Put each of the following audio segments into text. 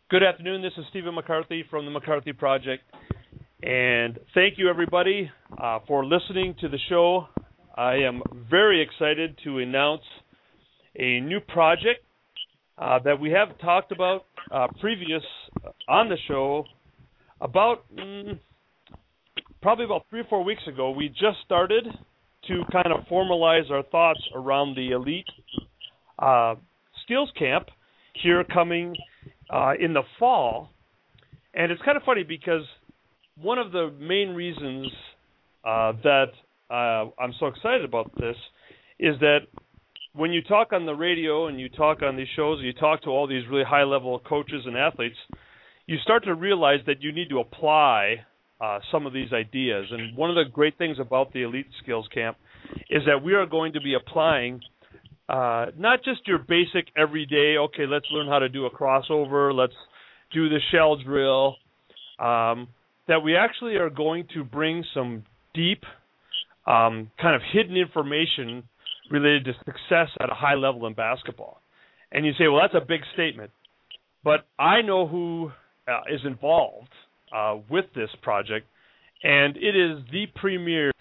Good afternoon. This is Stephen McCarthy from the McCarthy Project. And thank you, everybody, for listening to the show. I am very excited to announce a new project that we have talked about previous on the show about probably about 3 or 4 weeks ago. We just started to kind of formalize our thoughts around the Elite Skills Camp here coming in the fall. And it's kind of funny because one of the main reasons that I'm so excited about this is that when you talk on the radio and you talk on these shows, and you talk to all these really high-level coaches and athletes, you start to realize that you need to apply some of these ideas. And one of the great things about the Elite Skills Camp is that we are going to be applying not just your basic everyday, okay, let's learn how to do a crossover, let's do the shell drill, that we actually are going to bring some deep kind of hidden information related to success at a high level in basketball. And you say, well, that's a big statement. But I know who is involved with this project, and it is the premier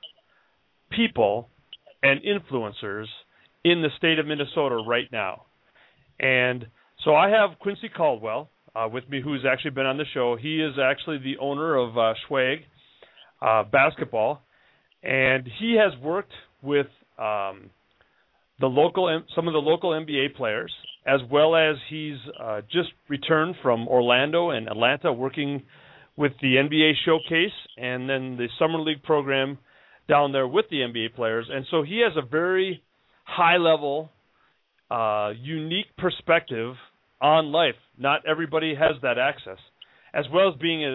people and influencers in the state of Minnesota right now. And so I have Quincy Caldwell with me, who's actually been on the show. He is actually the owner of Schwag Basketball, and he has worked with some of the local NBA players, as well as he's just returned from Orlando and Atlanta working with the NBA Showcase and then the Summer League program down there with the NBA players. And so he has a very high-level, unique perspective on life. Not everybody has that access, as well as being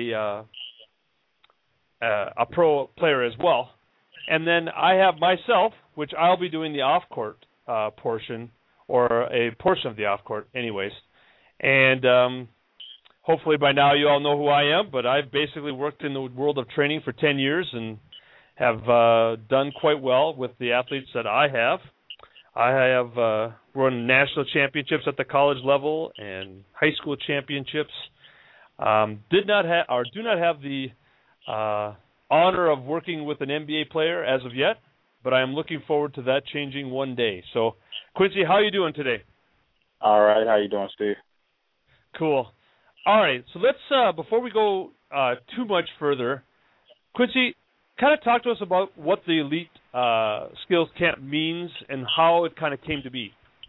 a pro player as well. And then I have myself, which I'll be doing the off-court portion, or a portion of the off-court anyways. And hopefully by now you all know who I am, but I've basically worked in the world of training for 10 years and have done quite well with the athletes that I have. I have run national championships at the college level and high school championships. Do not have the honor of working with an NBA player as of yet, but I am looking forward to that changing one day. So, Quincy, how are you doing today? All right. How you doing, Steve? Cool. All right. So let's, before we go too much further, Quincy, kind of talk to us about what the Elite Skills Camp means and how it kind of came to be.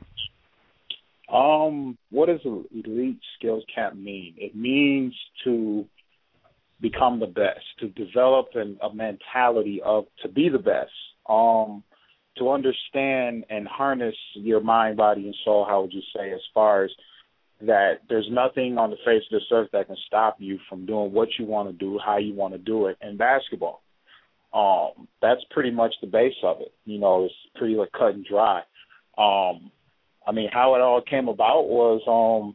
What does Elite Skills Camp mean? It means to become the best, to develop a mentality to be the best, to understand and harness your mind, body, and soul, how would you say, as far as that there's nothing on the face of this earth that can stop you from doing what you want to do, how you want to do it in basketball. That's pretty much the base of it. You know, it's pretty like cut and dry. I mean, how it all came about was,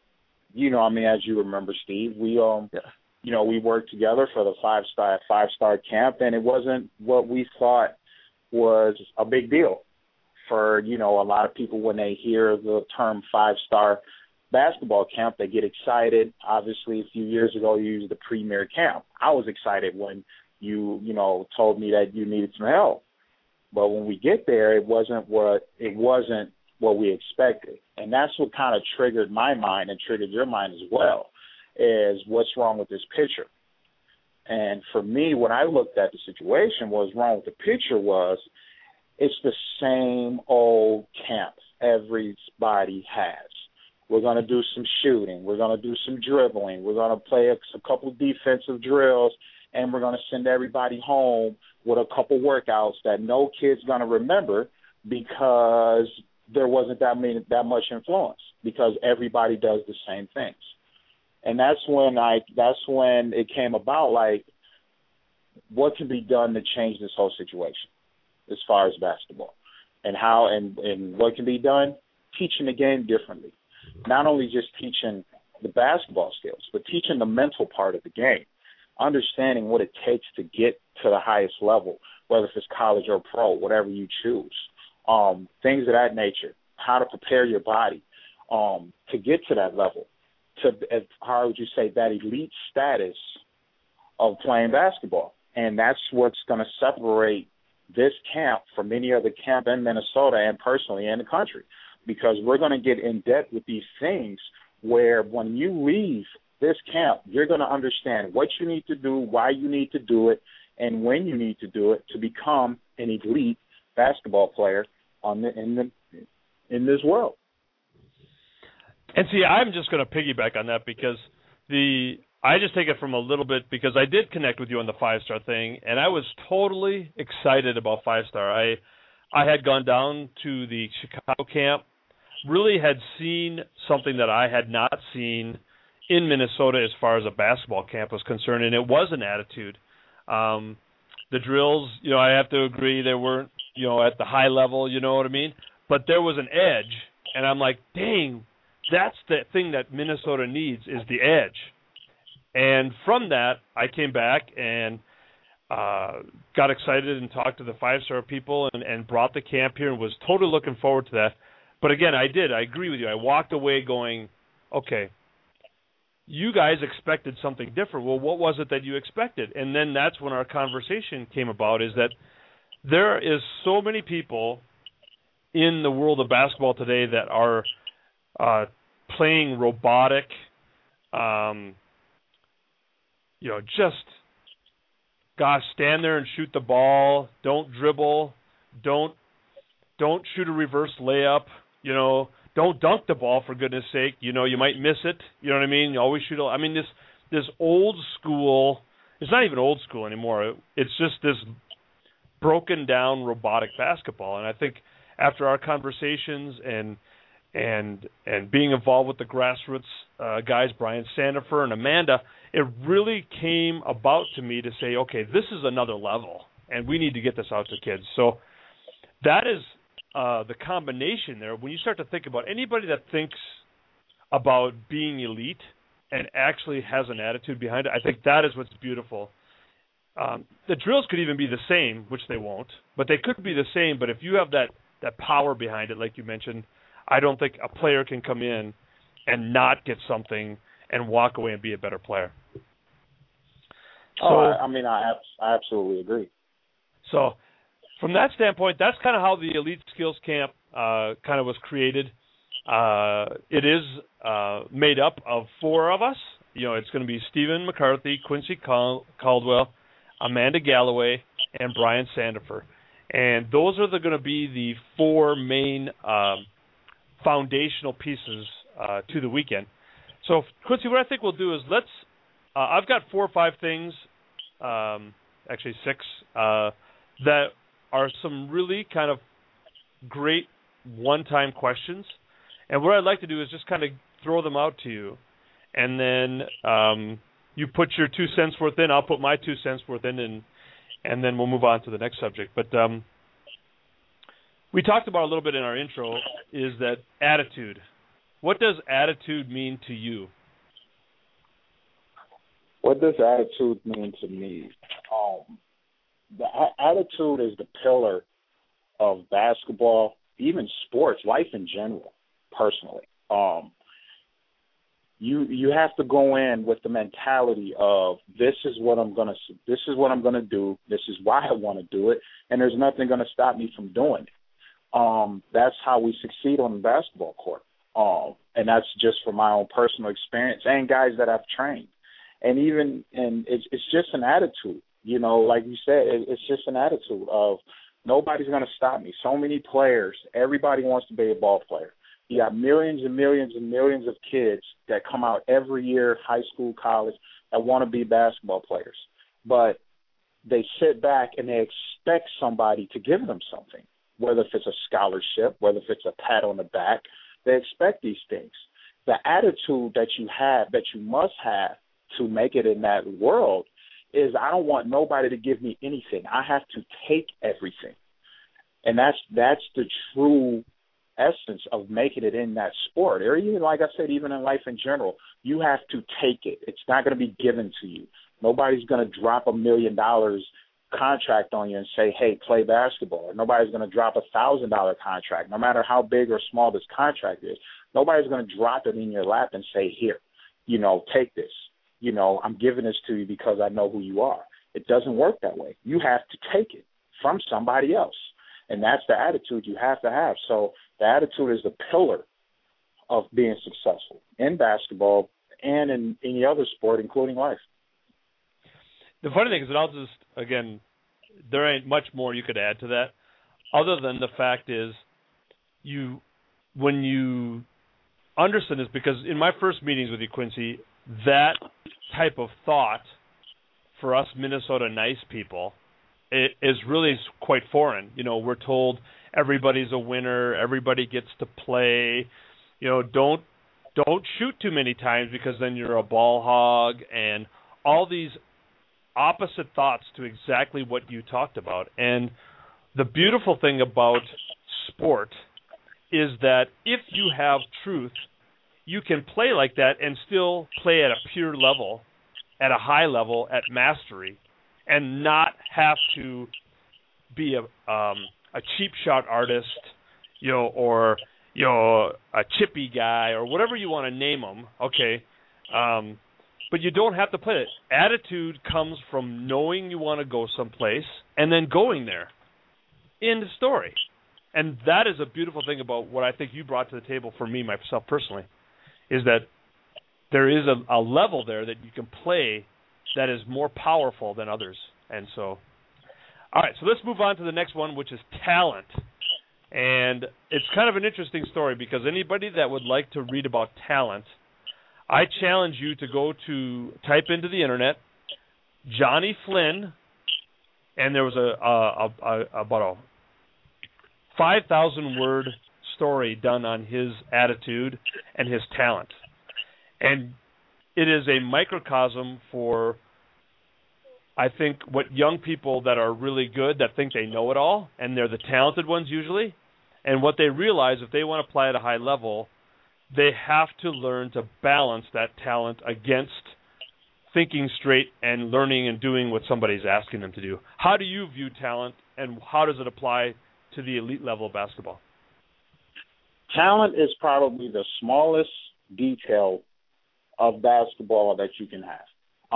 as you remember, Steve, we worked together for the five-star camp, and it wasn't what we thought was a big deal for, a lot of people when they hear the term five-star basketball camp, they get excited. Obviously, a few years ago, you used the premier camp. I was excited when you told me that you needed some help. But when we get there, it wasn't what we expected. And that's what kind of triggered my mind and triggered your mind as well, is what's wrong with this picture. And for me, when I looked at the situation, what was wrong with the picture was it's the same old camp everybody has. We're going to do some shooting. We're going to do some dribbling. We're going to play a couple defensive drills, and we're going to send everybody home with a couple workouts that no kid's going to remember because there wasn't that much influence, because everybody does the same things. And that's when it came about, like, what can be done to change this whole situation as far as basketball, and how and what can be done? Teaching the game differently. Not only just teaching the basketball skills, but teaching the mental part of the game, understanding what it takes to get to the highest level, whether it's college or pro, whatever you choose, things of that nature, how to prepare your body to get to that level, how would you say, that elite status of playing basketball. And that's what's going to separate this camp from any other camp in Minnesota and personally in the country, because we're going to get in depth with these things where when you leave this camp, you're going to understand what you need to do, why you need to do it, and when you need to do it to become an elite basketball player in this world. And see, I'm just going to piggyback on that because I just take it from a little bit because I did connect with you on the 5-star thing, and I was totally excited about 5-star. I had gone down to the Chicago camp, really had seen something that I had not seen in Minnesota as far as a basketball camp was concerned, and it was an attitude. The drills, I have to agree, they weren't, at the high level, you know what I mean? But there was an edge, and I'm like, dang, that's the thing that Minnesota needs is the edge. And from that, I came back and got excited and talked to the 5-star people and brought the camp here and was totally looking forward to that. But again, I agree with you. I walked away going, okay, you guys expected something different. Well, what was it that you expected? And then that's when our conversation came about, is that there is so many people in the world of basketball today that are playing robotic, stand there and shoot the ball, don't dribble, don't shoot a reverse layup, don't dunk the ball, for goodness sake, you might miss it, you know what I mean? You always shoot, this old school, it's not even old school anymore, it's just this broken down robotic basketball. And I think after our conversations and being involved with the grassroots guys, Brian Sandifer and Amanda, it really came about to me to say, okay, this is another level, and we need to get this out to kids. So that is the combination there. When you start to think about anybody that thinks about being elite and actually has an attitude behind it, I think that is what's beautiful. The drills could even be the same, which they won't, but they could be the same. But if you have that power behind it, like you mentioned, I don't think a player can come in and not get something and walk away and be a better plaof So, I absolutely agree. So from that standpoint, that's kind of how the Elite Skills Camp kind of was created. It is made up of 4 of us. It's going to be Stephen McCarthy, Quincy Caldwell, Amanda Galloway, and Brian Sandifer. And those are going to be the 4 main foundational pieces to the weekend. So, Quincy, what I think we'll do is I've got 4 or 5 things, actually 6, that are some really kind of great one-time questions. And what I'd like to do is just kind of throw them out to you. And then you put your 2 cents worth in, I'll put my 2 cents worth in, and then we'll move on to the next subject. But we talked about a little bit in our intro is that attitude. What does attitude mean to you? What does attitude mean to me? The attitude is the pillar of basketball, even sports, life in general, personally. You have to go in with the mentality of this is what I'm gonna do, this is why I want to do it, and there's nothing gonna stop me from doing it. That's how we succeed on the basketball court. And that's just from my own personal experience and guys that I've trained. And it's just an attitude, like you said, it's just an attitude of nobody's going to stop me. So many players, everybody wants to be a ball player. You got millions and millions and millions of kids that come out every year, high school, college, that want to be basketball players. But they sit back and they expect somebody to give them something, whether if it's a scholarship, whether if it's a pat on the back. They expect these things. The attitude that you have, that you must have to make it in that world is I don't want nobody to give me anything. I have to take everything. And that's the true essence of making it in that sport. Or even, like I said, even in life in general, you have to take it. It's not going to be given to you. Nobody's going to drop $1 million contract on you and say, hey, play basketball. Nobody's going to drop $1,000 contract, no matter how big or small this contract is. Nobody's going to drop it in your lap and say, here, take this. I'm giving this to you because I know who you are. It doesn't work that way. You have to take it from somebody else. And that's the attitude you have to have. So the attitude is the pillar of being successful in basketball and in any other sport, including life. The funny thing is that I'll just, again, there ain't much more you could add to that other than the fact is when you understand this, because in my first meetings with you, Quincy, that type of thought for us Minnesota nice people is really quite foreign. We're told everybody's a winner, everybody gets to play. Don't shoot too many times because then you're a ball hog, and all these opposite thoughts to exactly what you talked about. And the beautiful thing about sport is that if you have truth, you can play like that and still play at a pure level, at a high level, at mastery, and not have to be a cheap shot artist, or a chippy guy, or whatever you want to name them. Okay, but you don't have to play it. Attitude comes from knowing you want to go someplace and then going there. End of story. And that is a beautiful thing about what I think you brought to the table for me, myself personally, is that there is a level there that you can play that is more powerful than others. And so, all right, so let's move on to the next one, which is talent. And it's kind of an interesting story because anybody that would like to read about talent, I challenge you to go to type into the internet Johnny Flynn, and there was about a 5,000-word story done on his attitude and his talent. And it is a microcosm for, I think, what young people that are really good, that think they know it all, and they're the talented ones usually, and what they realize if they want to play at a high level, they have to learn to balance that talent against thinking straight and learning and doing what somebody's asking them to do. How do you view talent, and how does it apply to the elite level of basketball? Talent is probably the smallest detail of basketball that you can have.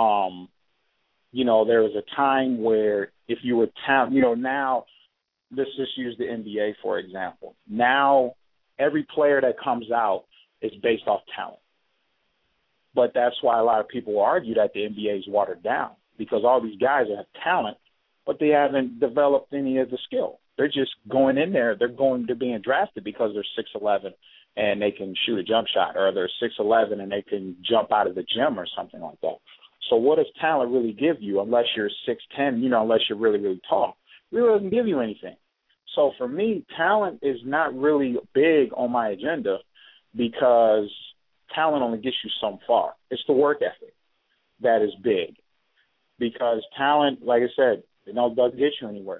There was a time where if you were now, let's just use the NBA, for example. Now, every player that comes out is based off talent. But that's why a lot of people argue that the NBA is watered down, because all these guys have talent, but they haven't developed any of the skill. They're just going in there. They're being drafted because they're 6'11" and they can shoot a jump shot, or they're 6'11" and they can jump out of the gym or something like that. So what does talent really give you unless you're 6'10", unless you're really, really tall? It really doesn't give you anything. So for me, talent is not really big on my agenda because talent only gets you so far. It's the work ethic that is big, because talent, like I said, doesn't get you anywhere.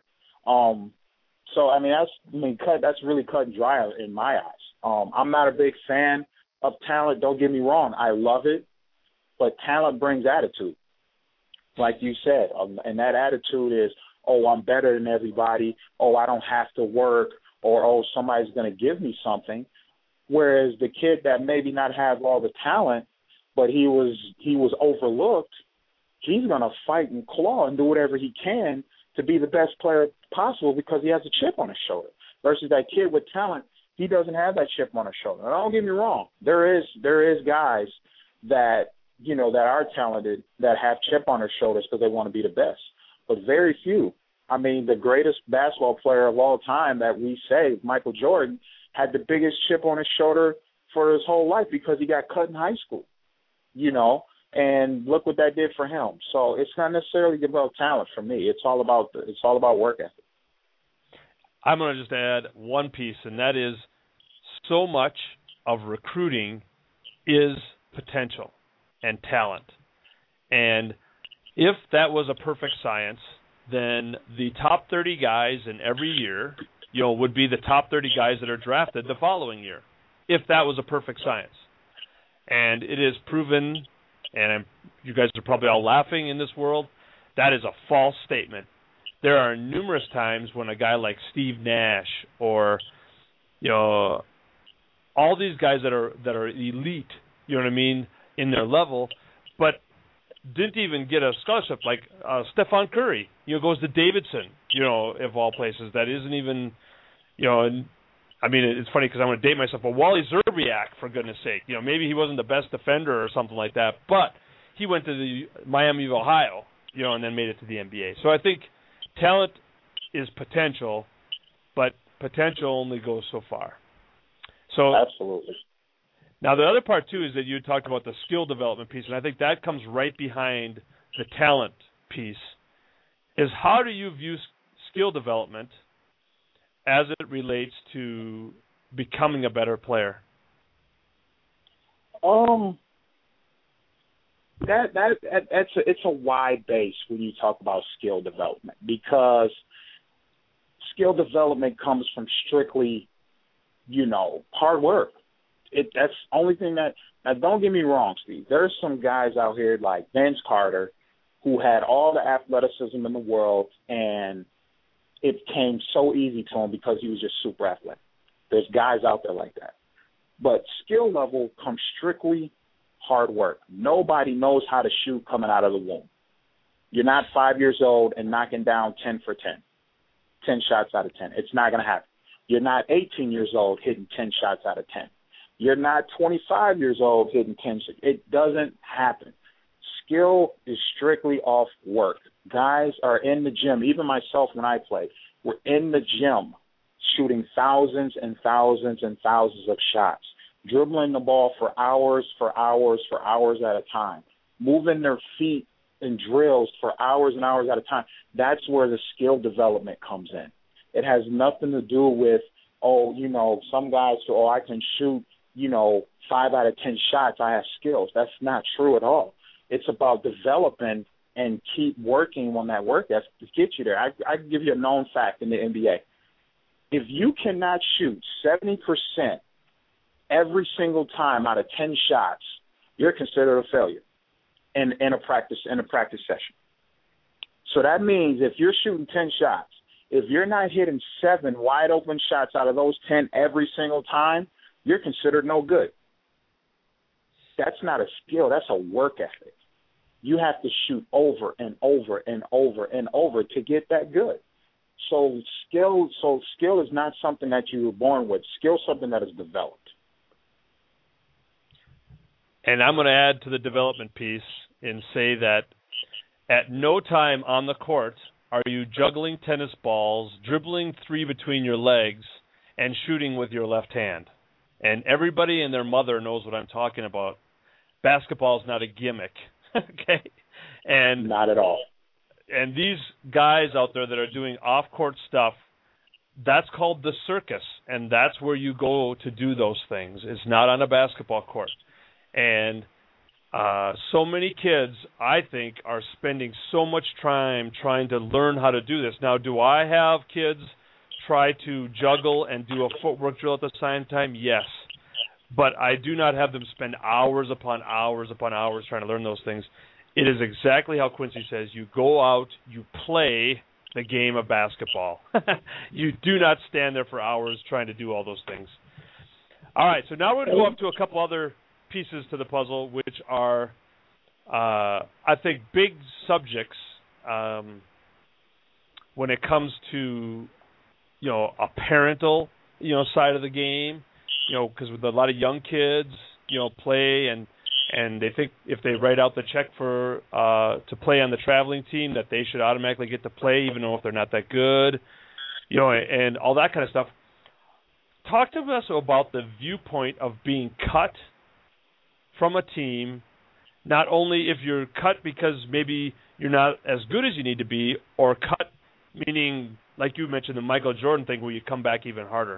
That's really cut and dry in my eyes. I'm not a big fan of talent. Don't get me wrong. I love it, but talent brings attitude, like you said. And that attitude is, oh, I'm better than everybody. Oh, I don't have to work. Or, oh, somebody's going to give me something. Whereas the kid that maybe not have all the talent, but he was overlooked, he's going to fight and claw and do whatever he can to be the best player possible because he has a chip on his shoulder. Versus that kid with talent, he doesn't have that chip on his shoulder. Now, don't get me wrong. There is guys that, that are talented that have chip on their shoulders because they want to be the best. But very few. I mean, the greatest basketball player of all time that we say, Michael Jordan, had the biggest chip on his shoulder for his whole life because he got cut in high school, and look what that did for him. So it's not necessarily about talent for me. It's all about work ethic. I'm going to just add one piece, and that is so much of recruiting is potential and talent. And if that was a perfect science, then the top 30 guys in every year, would be the top 30 guys that are drafted the following year, if that was a perfect science. And it is proven, and you guys are probably all laughing in this world, that is a false statement. There are numerous times when a guy like Steve Nash or, all these guys that are elite, you know what I mean, in their level, but didn't even get a scholarship like Stephon Curry, goes to Davidson, of all places. That isn't even, and I mean, it's funny because I'm going to date myself, but Wally Zerbiak, for goodness sake, maybe he wasn't the best defender or something like that, but he went to the Miami of Ohio, and then made it to the NBA. So I think talent is potential, but potential only goes so far. So absolutely. Now, the other part, too, is that you talked about the skill development piece, and I think that comes right behind the talent piece, is how do you view skill development as it relates to becoming a better player? It's a wide base when you talk about skill development, because skill development comes from strictly, hard work. That's the only thing that – now, don't get me wrong, Steve. There's some guys out here like Vince Carter who had all the athleticism in the world, and it came so easy to him because he was just super athletic. There's guys out there like that. But skill level comes strictly hard work. Nobody knows how to shoot coming out of the womb. You're not 5 years old and knocking down 10 for 10, 10 shots out of 10. It's not going to happen. You're not 18 years old hitting 10 shots out of 10. You're not 25 years old hitting 10 shots. It doesn't happen. Skill is strictly off work. Guys are in the gym, even myself when I play, we're in the gym shooting thousands and thousands and thousands of shots, dribbling the ball for hours at a time, moving their feet in drills for hours and hours at a time. That's where the skill development comes in. It has nothing to do with, some guys say, I can shoot, 5 out of 10 shots, I have skills. That's not true at all. It's about developing and keep working on that work ethic to get you there. I can give you a known fact in the NBA. If you cannot shoot 70% every single time out of 10 shots, you're considered a failure in a practice session. So that means if you're shooting 10 shots, if you're not hitting 7 wide open shots out of those 10 every single time, you're considered no good. That's not a skill. That's a work ethic. You have to shoot over and over and over and over to get that good. So skill is not something that you were born with. Skill is something that is developed. And I'm going to add to the development piece and say that at no time on the court are you juggling tennis balls, dribbling 3 between your legs, and shooting with your left hand. And everybody and their mother knows what I'm talking about. Basketball is not a gimmick, okay? And not at all. And these guys out there that are doing off-court stuff, that's called the circus, and that's where you go to do those things. It's not on a basketball court. And so many kids, I think, are spending so much time trying to learn how to do this. Now, do I have kids try to juggle and do a footwork drill at the same time? Yes. But I do not have them spend hours upon hours upon hours trying to learn those things. It is exactly how Quincy says. You go out, you play the game of basketball. You do not stand there for hours trying to do all those things. All right, so now we're going to go up to a couple other pieces to the puzzle, which are, I think, big subjects when it comes to, a parental, side of the game, because with a lot of young kids, play and they think if they write out the check for to play on the traveling team that they should automatically get to play, even though if they're not that good, and all that kind of stuff. Talk to us about the viewpoint of being cut from a team, not only if you're cut because maybe you're not as good as you need to be, or cut meaning, like you mentioned, the Michael Jordan thing where you come back even harder.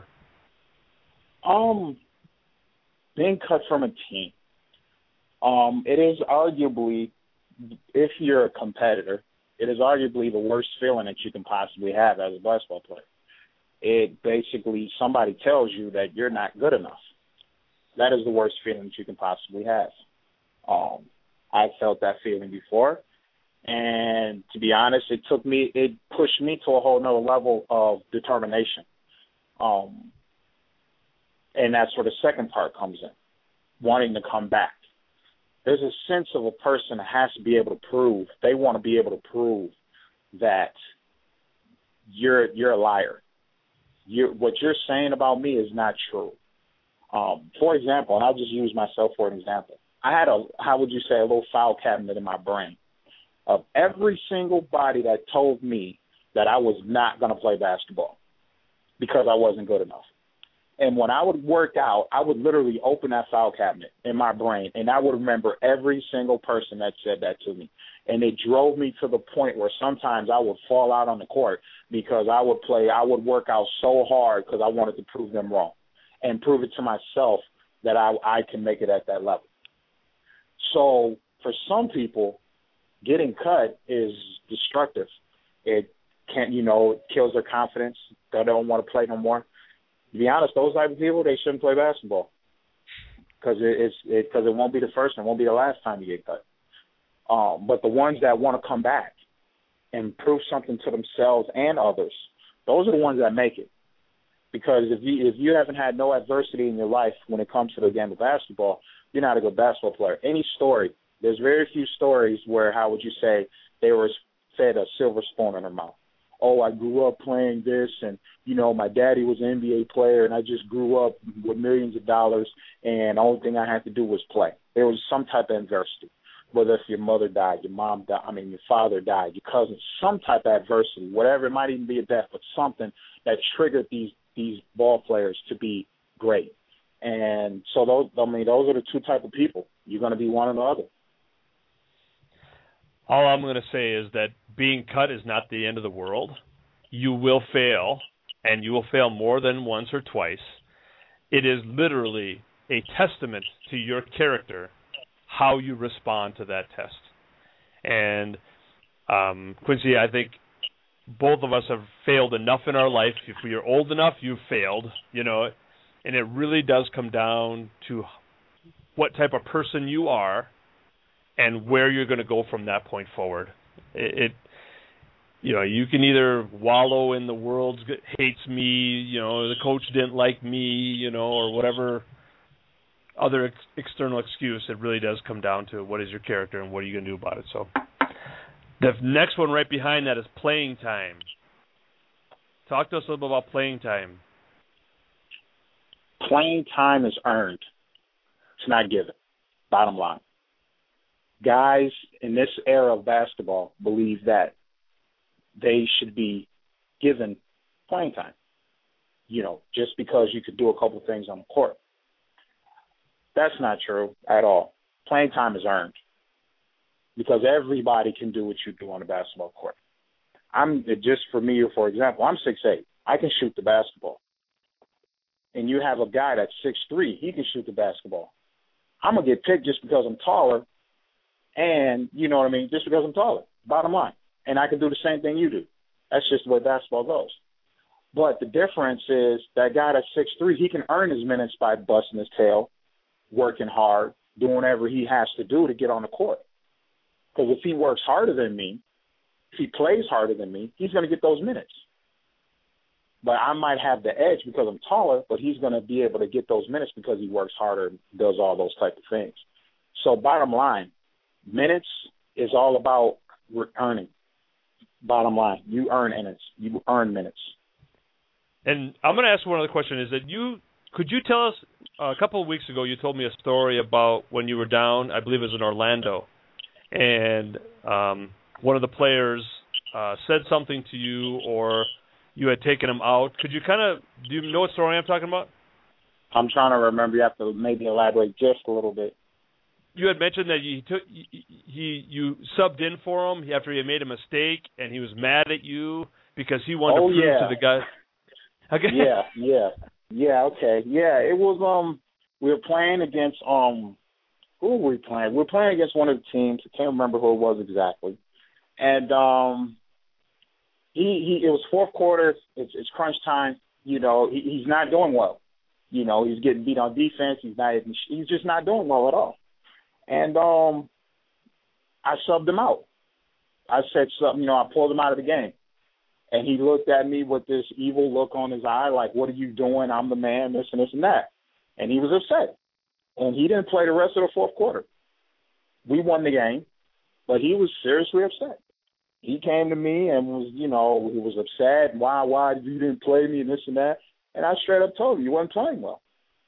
Being cut from a team. It is arguably, if you're a competitor, it is arguably the worst feeling that you can possibly have as a basketball player. It basically, somebody tells you that you're not good enough. That is the worst feeling that you can possibly have. I've felt that feeling before, and to be honest, it pushed me to a whole nother level of determination. And that's where the second part comes in, wanting to come back. there's a sense of a person that has to be able to prove. They want to be able to prove that you're a liar. What you're saying about me is not true. For example, and I'll just use myself for an example. I had a little file cabinet in my brain of every single body that told me that I was not going to play basketball because I wasn't good enough. And when I would work out, I would literally open that file cabinet in my brain, and I would remember every single person that said that to me. And it drove me to the point where sometimes I would fall out on the court because I would work out so hard because I wanted to prove them wrong and prove it to myself that I can make it at that level. So for some people, getting cut is destructive. It it kills their confidence. They don't want to play no more. To be honest, those type of people, they shouldn't play basketball because it won't be the first and it won't be the last time you get cut. But the ones that want to come back and prove something to themselves and others, those are the ones that make it. Because if you haven't had no adversity in your life when it comes to the game of basketball, you're not a good basketball player. Any story, there's very few stories where, how would you say, they were fed a silver spoon in their mouth. Oh, I grew up playing this, and, my daddy was an NBA player, and I just grew up with millions of dollars, and the only thing I had to do was play. There was some type of adversity, whether if your mother died, your father died, your cousin, some type of adversity, whatever. It might even be a death, but something that triggered these ball players to be great. And so those are the two type of people. You're going to be one or the other. All I'm going to say is that being cut is not the end of the world. You will fail, and you will fail more than once or twice. It is literally a testament to your character how you respond to that test. And Quincy, I think both of us have failed enough in our life. If you're old enough, you've failed, and it really does come down to what type of person you are and where you're going to go from that point forward. You can either wallow in the world hates me, the coach didn't like me, or whatever other external excuse. It really does come down to what is your character and what are you going to do about it. So the next one right behind that is playing time. Talk to us a little bit about playing time. Playing time is earned. It's not given. Bottom line. Guys in this era of basketball believe that they should be given playing time, just because you could do a couple things on the court. That's not true at all. Playing time is earned because everybody can do what you do on the basketball court. For example, I'm 6'8". I can shoot the basketball. And you have a guy that's 6'3", he can shoot the basketball. I'm going to get picked just because I'm taller, and, just because I'm taller, bottom line. And I can do the same thing you do. That's just the way basketball goes. But the difference is that guy that's 6'3", he can earn his minutes by busting his tail, working hard, doing whatever he has to do to get on the court. Because if he works harder than me, if he plays harder than me, he's going to get those minutes. But I might have the edge because I'm taller, but he's going to be able to get those minutes because he works harder and does all those type of things. So bottom line, minutes is all about earning. Bottom line, you earn minutes. You earn minutes. And I'm going to ask one other question. Could you tell us, a couple of weeks ago you told me a story about when you were down, I believe it was in Orlando, and one of the players said something to you or you had taken him out. Do you know what story I'm talking about? I'm trying to remember. You have to maybe elaborate just a little bit. You had mentioned that you subbed in for him after he had made a mistake, and he was mad at you because he wanted to prove to the guy. Okay. Yeah. Okay. Yeah. It was we were playing against who were we playing? We were playing against one of the teams. I can't remember who it was exactly. And it was fourth quarter. It's crunch time. He's not doing well. He's getting beat on defense. He's just not doing well at all. And I subbed him out. I said something, I pulled him out of the game. And he looked at me with this evil look on his eye, like, what are you doing? I'm the man, this and this and that. And he was upset. And he didn't play the rest of the fourth quarter. we won the game, but he was seriously upset. He came to me and was, he was upset. Why you didn't play me and this and that? And I straight up told him, you wasn't playing well.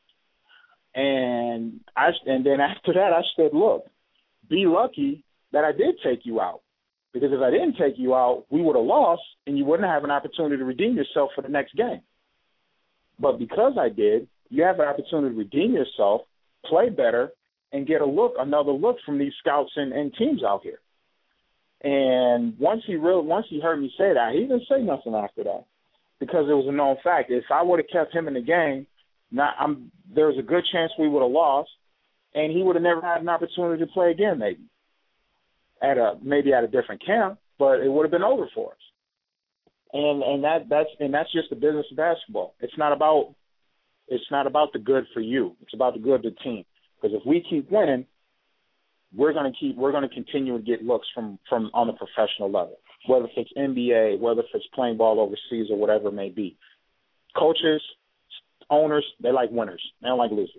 And then after that, I said, look, be lucky that I did take you out. Because if I didn't take you out, we would have lost, and you wouldn't have an opportunity to redeem yourself for the next game. But because I did, you have an opportunity to redeem yourself, play better, and get another look from these scouts and teams out here. And once he heard me say that, he didn't say nothing after that, because it was a known fact. If I would have kept him in the game, there was a good chance we would have lost, and he would have never had an opportunity to play again, maybe at a different camp, but it would have been over for us. And that's just the business of basketball. It's not about the good for you. It's about the good of the team. Because if we keep winning, we're going to continue to get looks from on the professional level, whether it's NBA, whether it's playing ball overseas, or whatever it may be. Coaches, owners, they like winners. They don't like losers.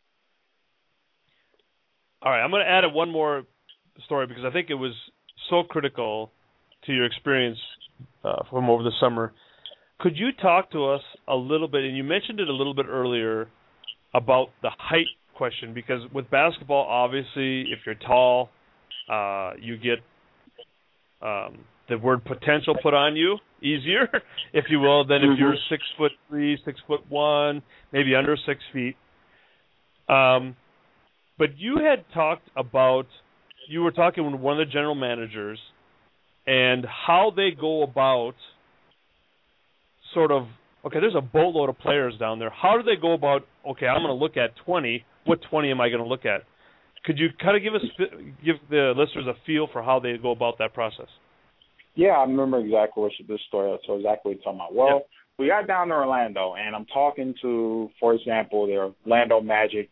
All right, I'm going to add one more story because I think it was so critical to your experience from over the summer. Could you talk to us a little bit, and you mentioned it a little bit earlier, about the height question? Because with basketball, obviously, if you're tall, you get the word potential put on you easier, if you will, than if you're 6'3", 6'1", maybe under 6 feet. But you had talked about, you were talking with one of the general managers and how they go about sort of, okay, there's a boatload of players down there. How do they go about, okay, I'm going to look at 20. What 20 am I going to look at? Could you kind of give the listeners a feel for how they go about that process? Yeah, I remember exactly this story. So exactly what you're talking about. Well, we got down to Orlando, and I'm talking to, for example, the Orlando Magic,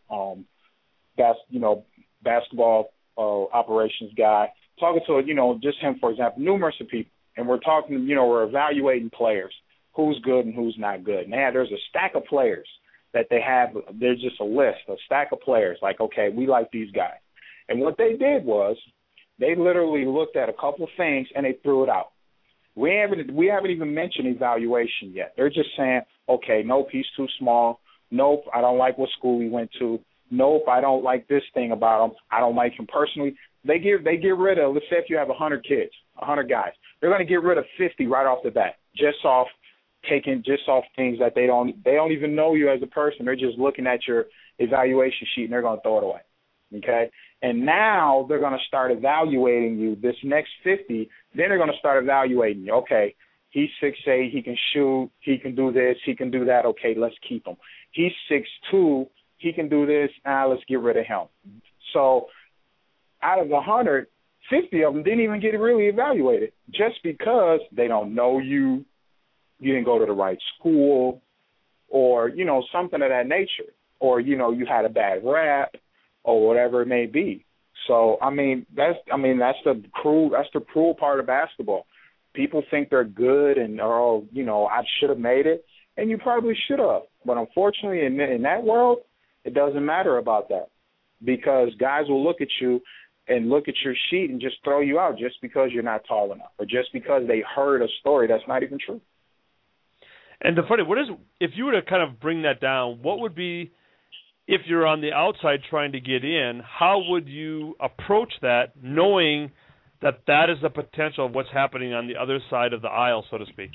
basketball operations guy, talking to, just him, for example, numerous of people. And we're talking, we're evaluating players, who's good and who's not good. And there's a stack of players that they have. There's just a list, a stack of players, like, okay, we like these guys. And what they did was they literally looked at a couple of things and they threw it out. We haven't even mentioned evaluation yet. They're just saying, okay, nope, he's too small. Nope, I don't like what school he went to. Nope, I don't like this thing about him. I don't like him personally. They get rid of, let's say if you have 100 kids, 100 guys, they're going to get rid of 50 right off the bat, just off things that they don't even know you as a person. They're just looking at your evaluation sheet and they're going to throw it away. Okay? And now they're going to start evaluating you. This next 50, then they're going to start evaluating you. Okay, he's 6'8", he can shoot, he can do this, he can do that. Okay, let's keep him. He's 6'2", he can do this. Let's get rid of him. So out of 100, 50 of them didn't even get really evaluated just because they don't know you. You didn't go to the right school, or, something of that nature, or, you had a bad rap, or whatever it may be. So, that's the cruel part of basketball. People think they're good and, I should have made it, and you probably should have. But unfortunately, in that world, it doesn't matter about that, because guys will look at you and look at your sheet and just throw you out just because you're not tall enough, or just because they heard a story that's not even true. And if you were to kind of bring that down, what would be, if you're on the outside trying to get in, how would you approach that, knowing that that is the potential of what's happening on the other side of the aisle, so to speak?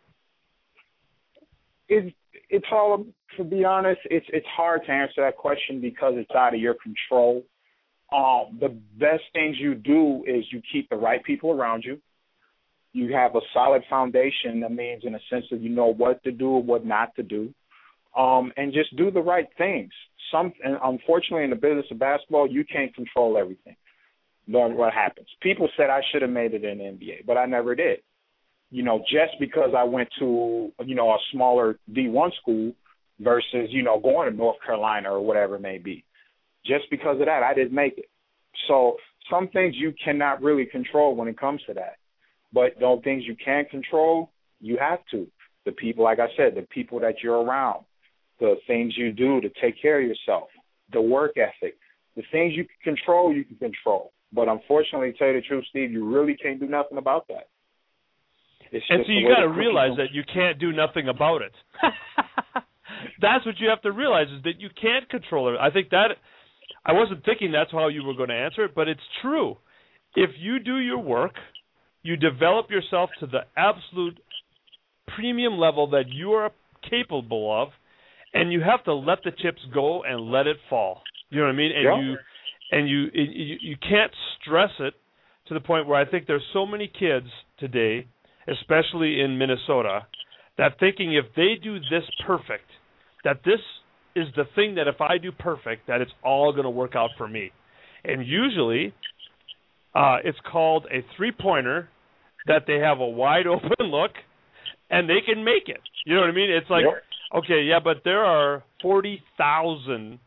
It's all, to be honest, it's hard to answer that question because it's out of your control. The best things you do is you keep the right people around you. You have a solid foundation. That means, in a sense, that you know what to do and what not to do, and just do the right things. And unfortunately, in the business of basketball, you can't control everything. What happens? People said I should have made it in the NBA, but I never did. Just because I went to, a smaller D1 school versus, going to North Carolina or whatever it may be. Just because of that, I didn't make it. So some things you cannot really control when it comes to that. But those things you can control, you have to. The people, like I said, the people that you're around, the things you do to take care of yourself, the work ethic, the things you can control, But unfortunately, to tell you the truth, Steve, you really can't do nothing about that. And so you got to realize that you can't do nothing about it. That's what you have to realize, is that you can't control it. I think that I wasn't thinking that's how you were going to answer it, but it's true. If you do your work, you develop yourself to the absolute premium level that you are capable of, and you have to let the chips go and let it fall. You know what I mean? And you can't stress it to the point where I think there's so many kids today, especially in Minnesota, that thinking if they do this perfect, that this is the thing that if I do perfect, that it's all going to work out for me. And usually it's called a three-pointer that they have a wide open look and they can make it. You know what I mean? It's like, okay, yeah, but there are 40,000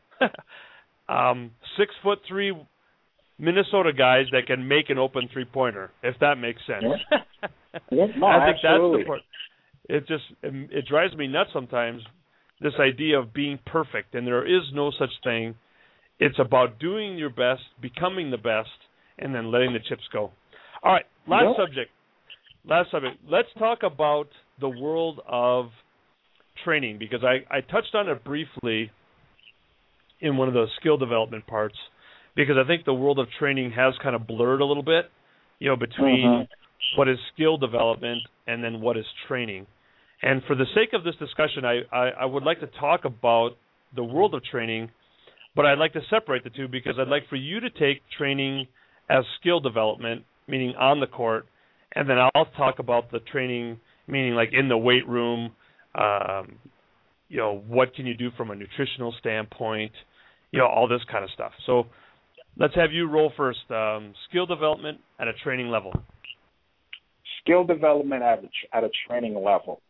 6'3" Minnesota guys that can make an open three-pointer, if that makes sense. No, I think absolutely. that's the part. It drives me nuts sometimes, this idea of being perfect, and there is no such thing. It's about doing your best, becoming the best, and then letting the chips go. All right, last subject. Let's talk about the world of training, because I touched on it briefly in one of those skill development parts, because I think the world of training has kind of blurred a little bit, between what is skill development and then what is training. And for the sake of this discussion, I would like to talk about the world of training, but I'd like to separate the two, because I'd like for you to take training as skill development, meaning on the court, and then I'll talk about the training, meaning like in the weight room, what can you do from a nutritional standpoint, all this kind of stuff. So let's have you roll first. Skill development at a training level. Skill development at a training level.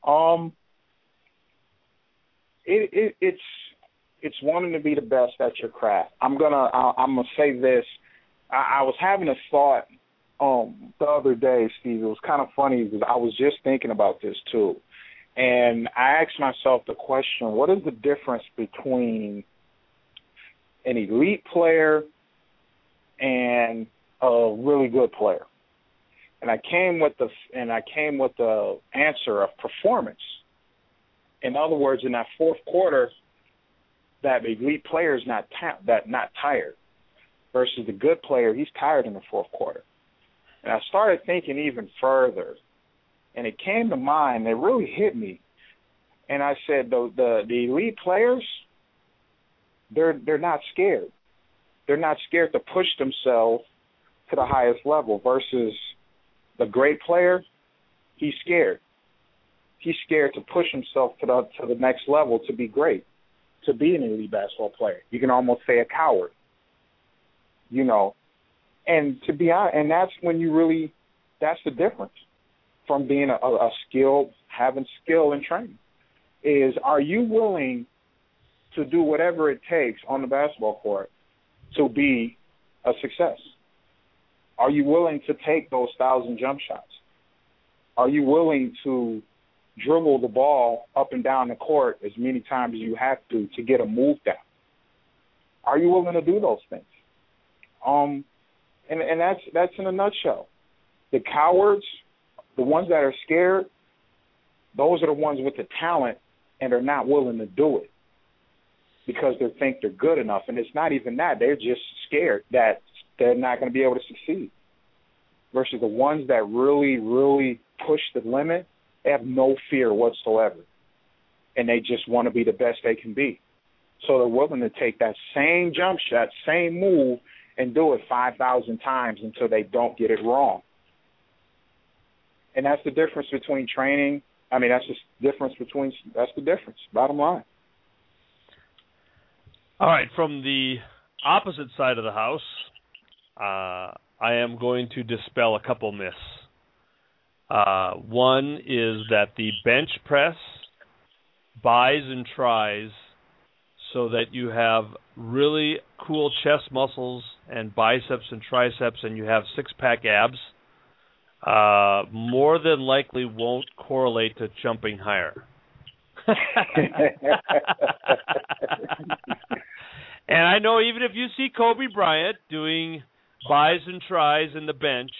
It's wanting to be the best at your craft. I'm gonna say this. I was having a thought the other day, Steve. It was kind of funny because I was just thinking about this too, and I asked myself the question: what is the difference between an elite player and a really good player? And I came with the answer of performance. In other words, in that fourth quarter, that elite player is not tired, versus the good player, he's tired in the fourth quarter. And I started thinking even further, and it came to mind. It really hit me, and I said, the elite players, they're not scared. They're not scared to push themselves to the highest level, versus the great player, he's scared. He's scared to push himself to the next level, to be great, to be an elite basketball player. You can almost say a coward, And to be honest, and that's when that's the difference from being a skilled, having skill and training, is are you willing to do whatever it takes on the basketball court to be a success? Are you willing to take those 1,000 jump shots? Are you willing to dribble the ball up and down the court as many times as you have to get a move down? Are you willing to do those things? And that's in a nutshell. The cowards, the ones that are scared, those are the ones with the talent and are not willing to do it because they think they're good enough. And it's not even that. They're just scared that they're not going to be able to succeed. Versus the ones that really, really push the limit, they have no fear whatsoever. And they just want to be the best they can be. So they're willing to take that same jump shot, same move, and do it 5,000 times until they don't get it wrong. And that's the difference between training. I mean, that's the difference, bottom line. All right, from the opposite side of the house, I am going to dispel a couple myths. One is that the bench press buys and tries so that you have really cool chest muscles and biceps and triceps and you have six-pack abs, more than likely won't correlate to jumping higher. And I know even if you see Kobe Bryant doing buys and tries in the bench.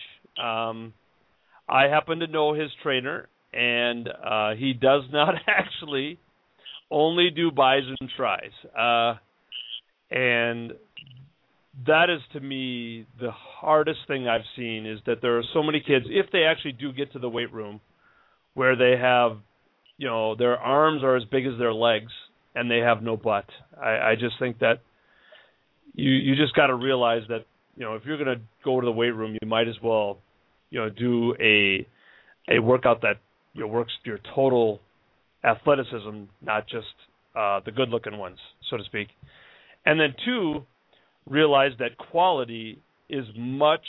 I happen to know his trainer, and he does not actually only do buys and tries. And that is, to me, the hardest thing I've seen, is that there are so many kids, if they actually do get to the weight room, where they have, their arms are as big as their legs, and they have no butt. I just think that you just got to realize that, if you're going to go to the weight room, you might as well, do a workout that works your total athleticism, not just the good-looking ones, so to speak. And then two, realize that quality is much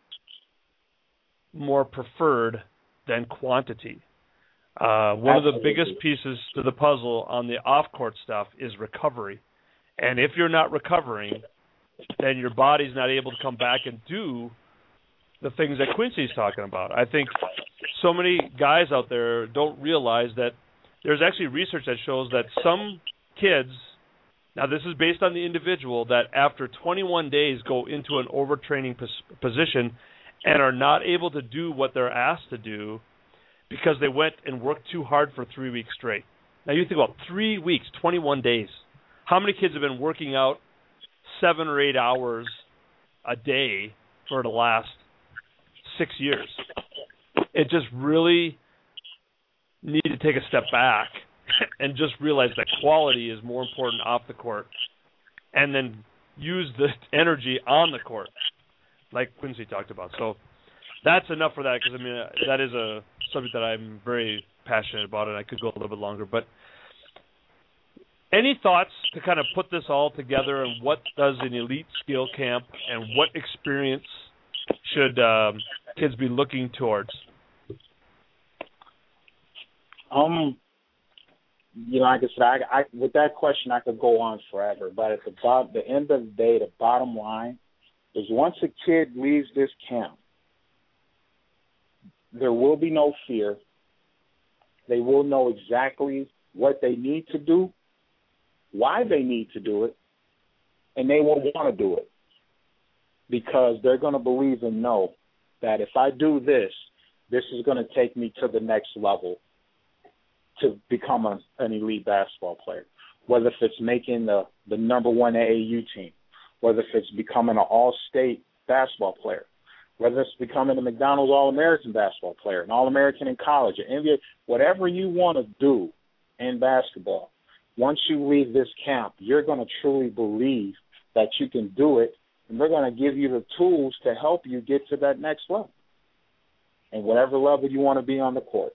more preferred than quantity. One of the biggest pieces to the puzzle on the off-court stuff is recovery. And if you're not recovering, then your body's not able to come back and do the things that Quincy's talking about. I think so many guys out there don't realize that there's actually research that shows that some kids, now this is based on the individual, that after 21 days go into an overtraining position and are not able to do what they're asked to do because they went and worked too hard for 3 weeks straight. Now you think about 3 weeks, 21 days. How many kids have been working out 7 or 8 hours a day for the last 6 years? It just really need to take a step back and just realize that quality is more important off the court, and then use the energy on the court, like Quincy talked about. So that's enough for that, because, that is a subject that I'm very passionate about, and I could go a little bit longer. But any thoughts to kind of put this all together, and what does an elite skill camp, and what experience should kids be looking towards? Like I said, I with that question I could go on forever. But at the end of the day, the bottom line is, once a kid leaves this camp, there will be no fear. They will know exactly what they need to do, why they need to do it, and they will want to do it, because they're going to believe and know that if I do this, this is going to take me to the next level to become an elite basketball player, whether if it's making the number one AAU team, whether if it's becoming an all-state basketball player, whether it's becoming a McDonald's All-American basketball player, an All-American in college, an NBA, whatever you want to do in basketball, once you leave this camp, you're going to truly believe that you can do it, and they're going to give you the tools to help you get to that next level, and whatever level you want to be on the court.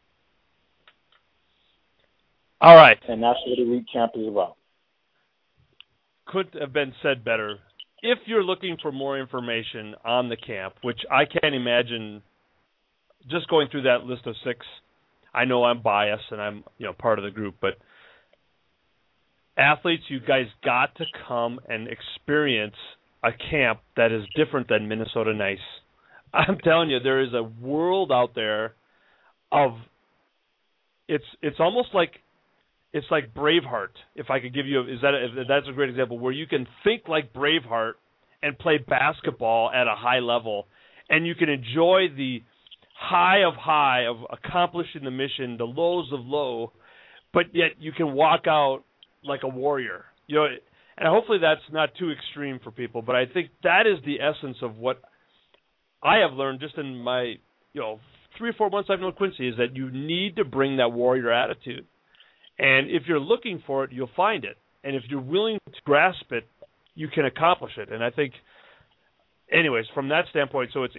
All right. And that's what Elite Camp is about. Couldn't have been said better. If you're looking for more information on the camp, which I can't imagine just going through that list of 6, I know I'm biased and I'm part of the group, but athletes, you guys got to come and experience a camp that is different than Minnesota Nice. I'm telling you, there is a world out there of it's almost like Braveheart. If I could give you, that's a great example, where you can think like Braveheart and play basketball at a high level, and you can enjoy the high of accomplishing the mission, the lows of low, but yet you can walk out like a warrior. And hopefully that's not too extreme for people, but I think that is the essence of what I have learned just in my 3 or 4 months I've known Quincy, is that you need to bring that warrior attitude. And if you're looking for it, you'll find it. And if you're willing to grasp it, you can accomplish it. And I think, anyways, from that standpoint, so it's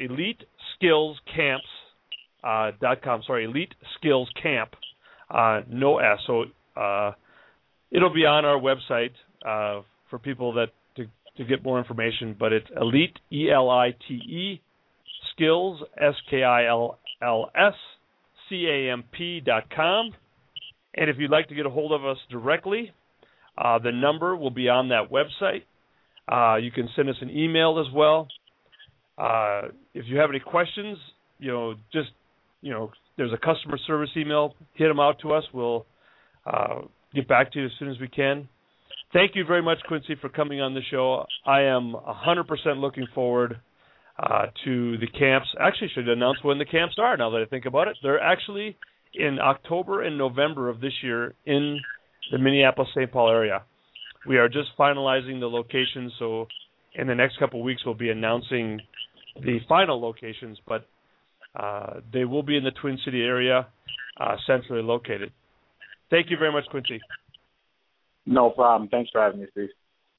EliteSkillsCamps.com. Sorry, Elite Skills Camp, no S. So it'll be on our website for people to get more information. But it's Elite, ELITE, Skills, SKILLSCAMP.com. And if you'd like to get a hold of us directly, the number will be on that website. You can send us an email as well. If you have any questions, there's a customer service email. Hit them out to us. We'll get back to you as soon as we can. Thank you very much, Quincy, for coming on the show. I am 100% looking forward to the camps. Actually, I should announce when the camps are now that I think about it. They're actually in October and November of this year in the Minneapolis-St. Paul area. We are just finalizing the locations, so in the next couple of weeks we'll be announcing the final locations, but they will be in the Twin City area, centrally located. Thank you very much, Quincy. No problem. Thanks for having me, Steve.